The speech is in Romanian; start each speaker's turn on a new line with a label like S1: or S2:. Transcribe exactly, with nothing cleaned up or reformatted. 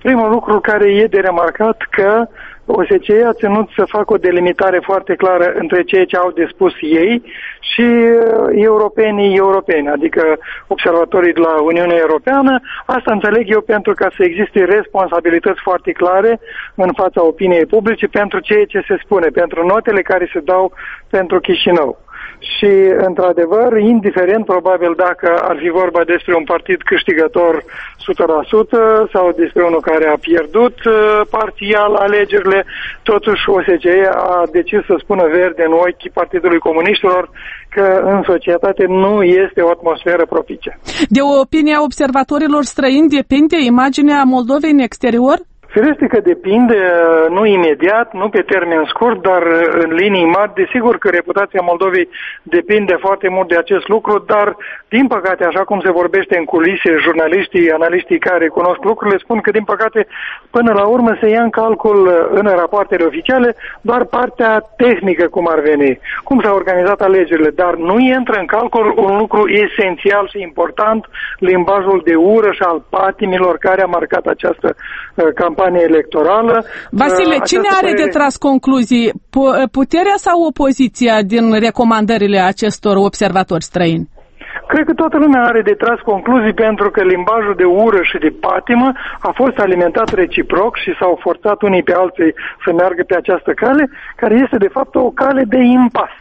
S1: Primul lucru care e de remarcat că O S C E a ținut să facă o delimitare foarte clară între ceea ce au de spus ei și europenii europeni, adică observatorii de la Uniunea Europeană. Asta înțeleg eu pentru ca să existe responsabilități foarte clare în fața opiniei publice pentru ceea ce se spune, pentru notele care se dau pentru Chișinău. Și, într-adevăr, indiferent probabil dacă ar fi vorba despre un partid câștigător o sută la sută sau despre unul care a pierdut uh, parțial alegerile, totuși O S C E a decis să spună verde în ochii Partidului Comuniștilor că în societate nu este o atmosferă propice.
S2: De opinia observatorilor străini depinde imaginea Moldovei în exterior?
S1: Firește că depinde, nu imediat, nu pe termen scurt, dar în linii mari. Desigur că reputația Moldovei depinde foarte mult de acest lucru, dar, din păcate, așa cum se vorbește în culise, jurnaliștii, analiștii care cunosc lucrurile spun că, din păcate, până la urmă se ia în calcul în rapoartele oficiale doar partea tehnică, cum ar veni, cum s-au organizat alegerile, dar nu intră în calcul un lucru esențial și important, limbajul de ură și al patimilor care a marcat această uh, campanie electorală.
S2: Vasile, cine are părere... de tras concluzii? Puterea sau opoziția din recomandările acestor observatori străini?
S1: Cred că toată lumea are de tras concluzii pentru că limbajul de ură și de patimă a fost alimentat reciproc și s-au forțat unii pe alții să meargă pe această cale, care este de fapt o cale de impas.